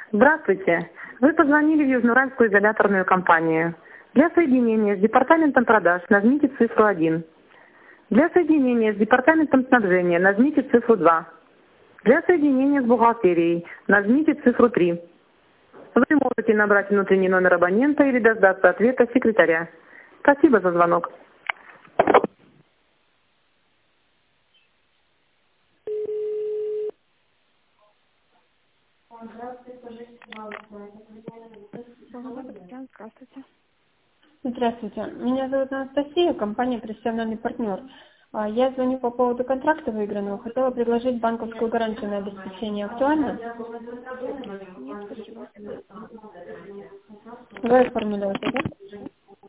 Здравствуйте. Вы позвонили в Южноуральскую изоляторную компанию. Для соединения с департаментом продаж нажмите цифру 1. Для соединения с департаментом снабжения нажмите цифру 2. Для соединения с бухгалтерией нажмите цифру 3. Вы можете набрать внутренний номер абонента или дождаться ответа секретаря. Спасибо за звонок. Здравствуйте. Здравствуйте. Меня зовут Анастасия, компания «Профессиональный партнер». Я звоню по поводу контракта выигранного. Хотела предложить банковскую гарантию на обеспечение. Актуально? Нет, спасибо. Вы оформили это, да?